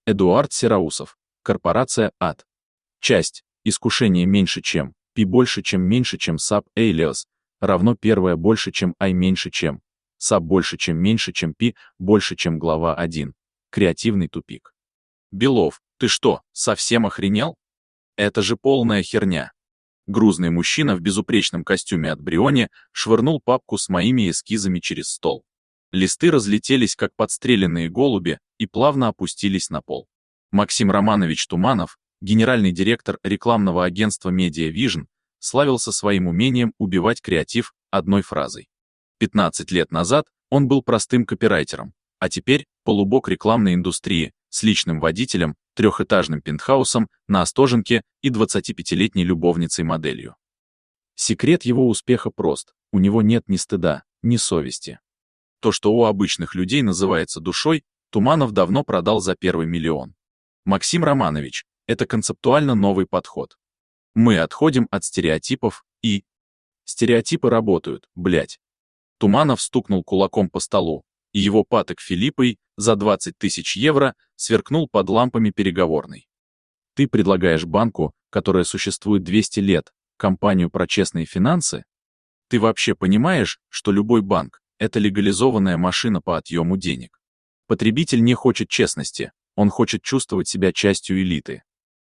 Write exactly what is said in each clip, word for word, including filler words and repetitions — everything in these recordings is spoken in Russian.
Эдуард Сераусов. Корпорация ад. Часть. Искушение меньше чем, пи больше чем меньше чем саб Эйлиос, равно первое больше чем I меньше чем, саб больше чем меньше чем пи больше чем глава один. Креативный тупик. Белов, ты что, совсем охренел? Это же полная херня. Грузный мужчина в безупречном костюме от Бриони швырнул папку с моими эскизами через стол. Листы разлетелись, как подстреленные голуби, и плавно опустились на пол. Максим Романович Туманов, генеральный директор рекламного агентства Media Vision, славился своим умением убивать креатив одной фразой. пятнадцать лет назад он был простым копирайтером, а теперь полубог рекламной индустрии с личным водителем, трехэтажным пентхаусом на Остоженке и двадцатипятилетней любовницей-моделью. Секрет его успеха прост: у него нет ни стыда, ни совести. То, что у обычных людей называется душой, Туманов давно продал за первый миллион. Максим Романович — это концептуально новый подход. Мы отходим от стереотипов и... Стереотипы работают, блять. Туманов стукнул кулаком по столу, и его паток Филиппой за двадцать тысяч евро сверкнул под лампами переговорной. Ты предлагаешь банку, которая существует двести лет, компанию про честные финансы? Ты вообще понимаешь, что любой банк — это легализованная машина по отъему денег? Потребитель не хочет честности, он хочет чувствовать себя частью элиты.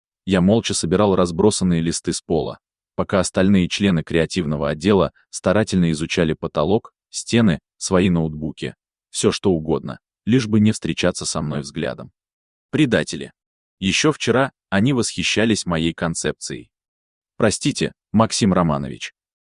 Я молча собирал разбросанные листы с пола, пока остальные члены креативного отдела старательно изучали потолок, стены, свои ноутбуки, все что угодно, лишь бы не встречаться со мной взглядом. Предатели. Еще вчера они восхищались моей концепцией. Простите, Максим Романович.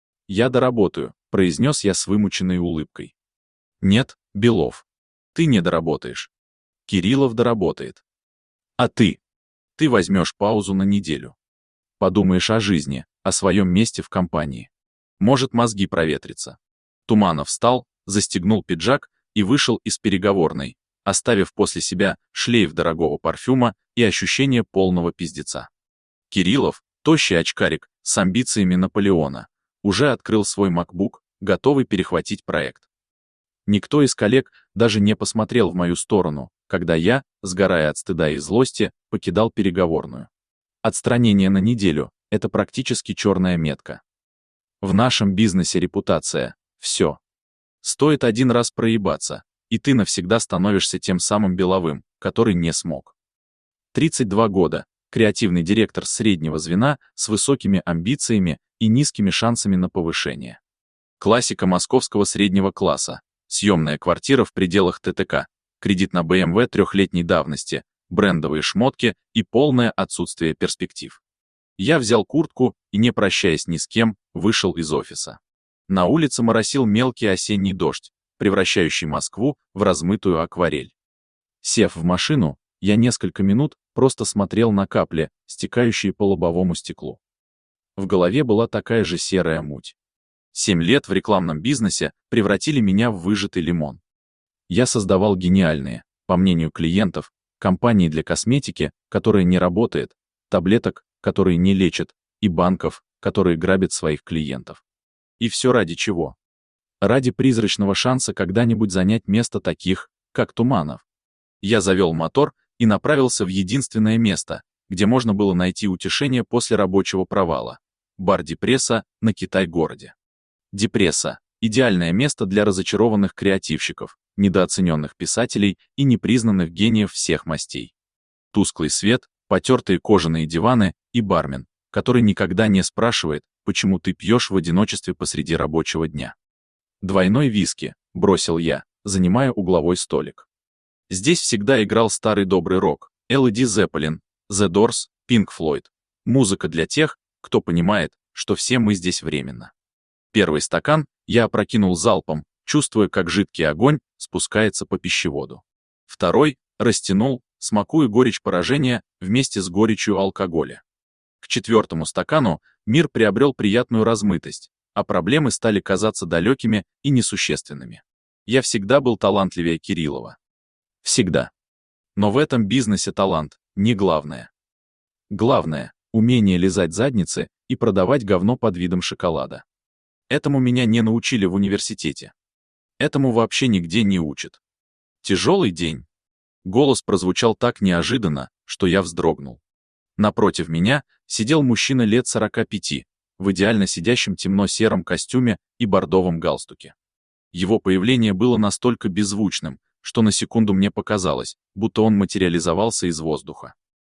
Я доработаю, произнес я с вымученной улыбкой. Нет, Белов. Ты не доработаешь. Кириллов доработает. А ты? Ты возьмешь паузу на неделю. Подумаешь о жизни, о своем месте в компании. Может, мозги проветрятся. Туманов встал, застегнул пиджак и вышел из переговорной, оставив после себя шлейф дорогого парфюма и ощущение полного пиздеца. Кириллов, тощий очкарик с амбициями Наполеона, уже открыл свой MacBook, готовый перехватить проект. Никто из коллег даже не посмотрел в мою сторону, когда я, сгорая от стыда и злости, покидал переговорную. Отстранение на неделю — это практически черная метка. В нашем бизнесе репутация — все. Стоит один раз проебаться, и ты навсегда становишься тем самым Беловым, который не смог. тридцать два года, креативный директор среднего звена с высокими амбициями и низкими шансами на повышение. Классика московского среднего класса, съемная квартира в пределах ТТК, кредит на бэ эм вэ трехлетней давности, брендовые шмотки и полное отсутствие перспектив. Я взял куртку и, не прощаясь ни с кем, вышел из офиса. На улице моросил мелкий осенний дождь, превращающий Москву в размытую акварель. Сев в машину, я несколько минут просто смотрел на капли, стекающие по лобовому стеклу. В голове была такая же серая муть. Семь лет в рекламном бизнесе превратили меня в выжатый лимон. Я создавал гениальные, по мнению клиентов, компании для косметики, которая не работает, таблеток, которые не лечат, и банков, которые грабят своих клиентов. И все ради чего? Ради призрачного шанса когда-нибудь занять место таких, как Туманов. Я завел мотор и направился в единственное место, где можно было найти утешение после рабочего провала. Бар Депресса на Китай-городе. Депресса — идеальное место для разочарованных креативщиков, недооцененных писателей и непризнанных гениев всех мастей. Тусклый свет, потертые кожаные диваны и бармен, который никогда не спрашивает, почему ты пьешь в одиночестве посреди рабочего дня. «Двойной виски», — бросил я, занимая угловой столик. Здесь всегда играл старый добрый рок, эл и ди Zeppelin, The Doors, Pink Floyd. Музыка для тех, кто понимает, что все мы здесь временно. Первый стакан я опрокинул залпом, чувствуя, как жидкий огонь спускается по пищеводу. Второй растянул, смакуя горечь поражения вместе с горечью алкоголя. К четвертому стакану мир приобрел приятную размытость, а проблемы стали казаться далекими и несущественными. Я всегда был талантливее Кириллова. Всегда. Но в этом бизнесе талант не главное. Главное — умение лизать задницы и продавать говно под видом шоколада. Этому меня не научили в университете. Этому вообще нигде не учат. Тяжелый день. Голос прозвучал так неожиданно, что я вздрогнул. Напротив меня сидел мужчина лет сорока пяти, в идеально сидящем темно-сером костюме и бордовом галстуке. Его появление было настолько беззвучным, что на секунду мне показалось, будто он материализовался из воздуха.